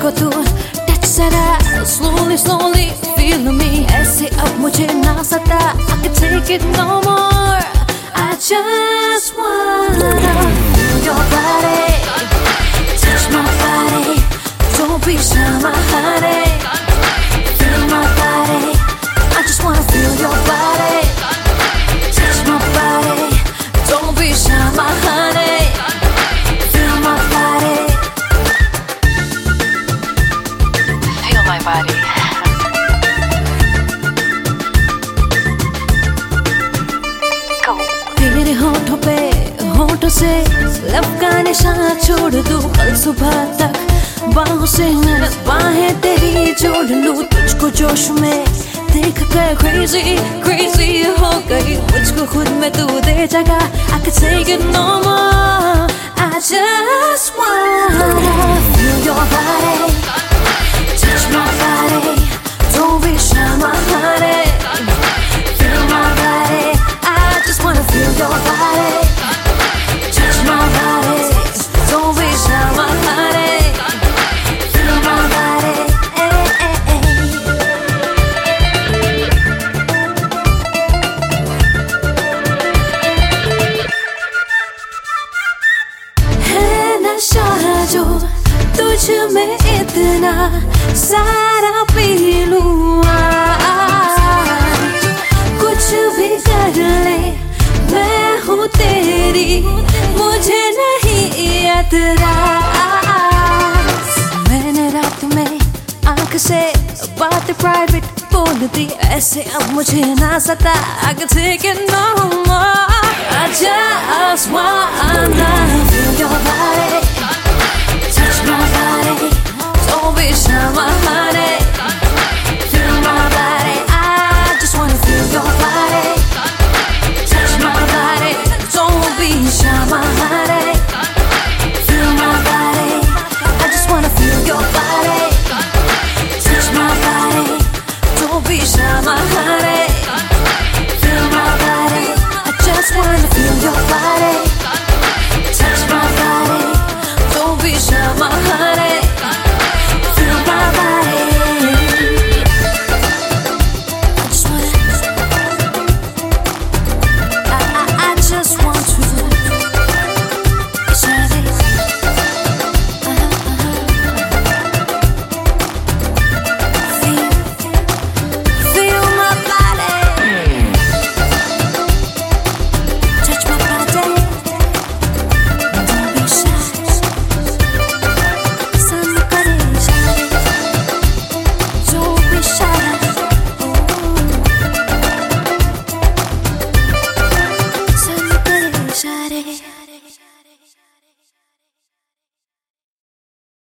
मुझको तू टच जरा slowly slowly feel me ऐसे अब मुझे ना सता I can take it no more I just wanna feel your body touch my body don't be shy my honey feel my body I just wanna feel your body touch my body don't be shy my honey feel my body feel my body go तेरे होठों पे होठों से लब का निशान छोड़ दूं कल सुबह तक बाहों से मैं बाहें तेरी जोड़ लूं तुझको जोश में देख कर crazy crazy हो गई मुझको खुद में तू दे जगह I can take it no more I just wanna feel your body touch my body don't be shy my honey feel my body I just wanna feel your body touch my body don't be shy my honey feel my body है नशा जो तुझ में इतना सारा P लूं कुछ भी कर ले मैं हूँ तेरी मुझे नहीं एतराज मैंने रात में आँख से बात प्राइवेट बोल दी ऐसे अब मुझे ना सता I can take it no more I just wanna feel your body